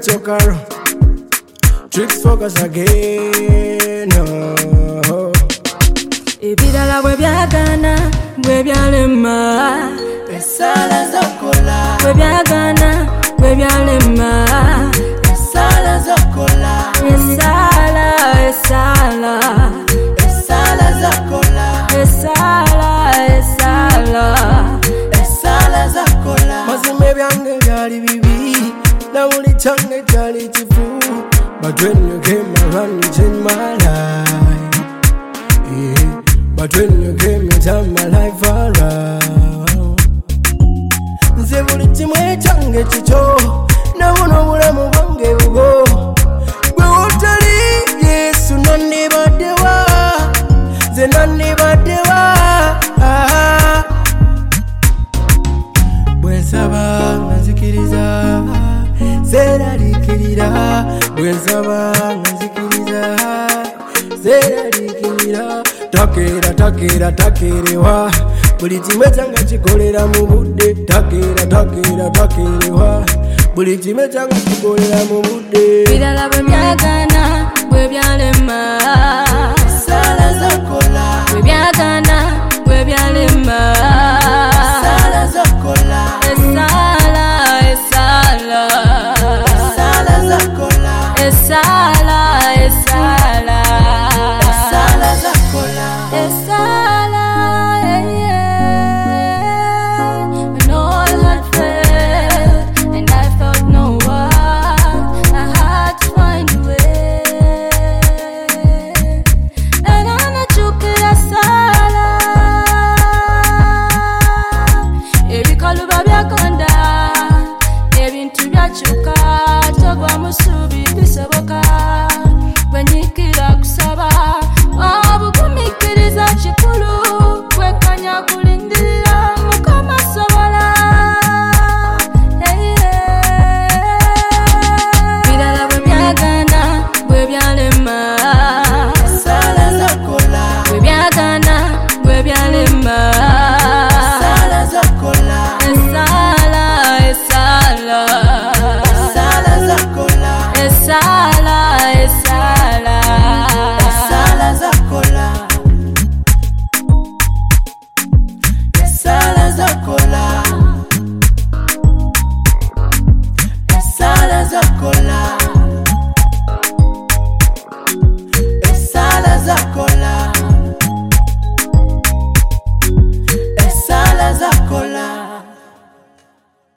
chokaro. Tricks focus again. Oh. Ebirala bwe byagana bwe byalema Esala zakola. bwe byagana bwe byalema Esala zakola. esala esala Esala zakola. esala esala Esala zakola. Mazime byange byali bibi, na buli kyange kyali kifu. But when you came around, you changed my life. Yeah. But when you came, you turned my life around. Nze buli kimwe kyange kikyo, na buno bulamu bwange bubwo. Gwe wotali Yesu nandibaddewa, nze nandibaddewa. Bwe nsaba nga nzikiriza, seraliikirira. Bwe nsaba nga nzikiriza, seraliikirira. Takeerewa, buli kimwe kyange kikolera mu budde. Takeerewa, buli kimwe kyange kikolera mu budde. Ebirala bwe byagana bwe byalema Esala zakola. bwe byagana bwe byalema Esala zakola. esala esala Esala zakola. esala esala Esala zakola. esala when all had failed and I felt no one, I had to find a way. And anachukira sala ebikaluba byakonda ebintu byakyuka togwa musubi bisoboka bwenyikira kusaba obugumikiriza kikulu kwekanya kulindirira mukama sobola birala bwe byagana bwe byalema Esala zakola. bwe byagana bwe byalema Esala zakola. esala esala Esala zakola. esala esala Esala zakola. Esala zakola. Esala zakola. Esala zakola.